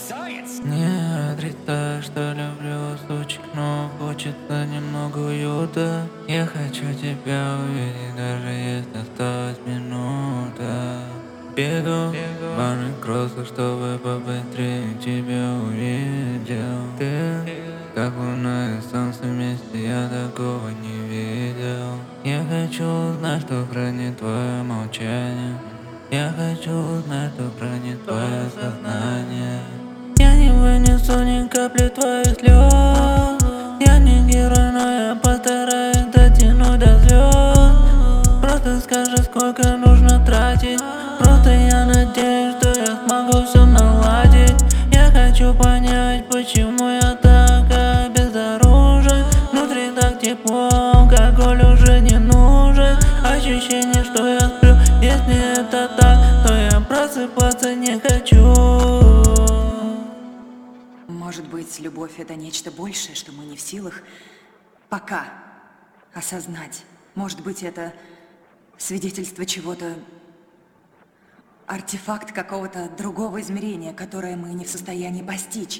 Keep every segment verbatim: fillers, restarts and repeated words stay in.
Не отрицаю, что люблю сучек, но хочется немного уюта. Я хочу тебя увидеть, даже если осталась минута. Бегу в ванных кроссах, чтобы побыстрее тебя увидел. Ты как луна и солнце вместе, я такого не видел. Я хочу узнать, что хранит твое молчание. Я хочу узнать, что хранит твое сознание. Я не вынесу ни капли твоих слез. Я не герой, но я постараюсь дотянуть до звезд. Просто скажи, сколько нужно тратить. Просто я надеюсь, что я смогу все наладить. Я хочу понять, почему я так безоружен. Внутри так тепло, алкоголь уже не нужен. Ощущение, что я сплю, если это так, то я просыпаться не хочу. Может быть, любовь — это нечто большее, что мы не в силах пока осознать. Может быть, это свидетельство чего-то, артефакт какого-то другого измерения, которое мы не в состоянии постичь.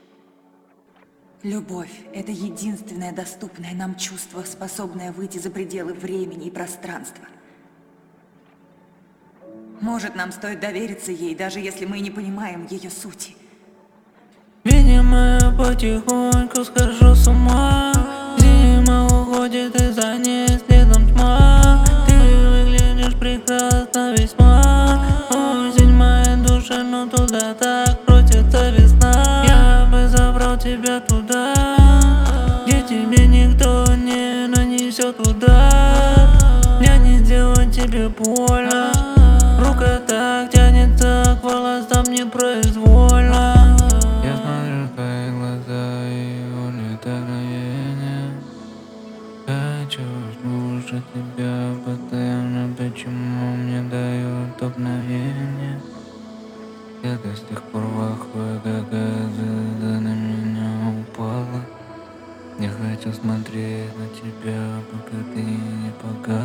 Любовь — это единственное доступное нам чувство, способное выйти за пределы времени и пространства. Может, нам стоит довериться ей, даже если мы не понимаем ее сути. Видимо, я потихоньку схожу с ума. Зима уходит, и за ней следом тьма. Ты выглядишь прекрасно весьма. Осень в моей душе, но туда так просится весна. Я бы забрал тебя туда, где тебе никто не нанесет удар. Я не сделаю тебе больно. Рука так тянется к волосам непроизвольно. Я смотрю в твои глаза и улетаю мгновение. Хочу слушать тебя постоянно, почему мне дают то мгновение. Я до сих пор в ахуе, какая звезда на меня упала. Я хочу смотреть на тебя, пока ты не погаснешь.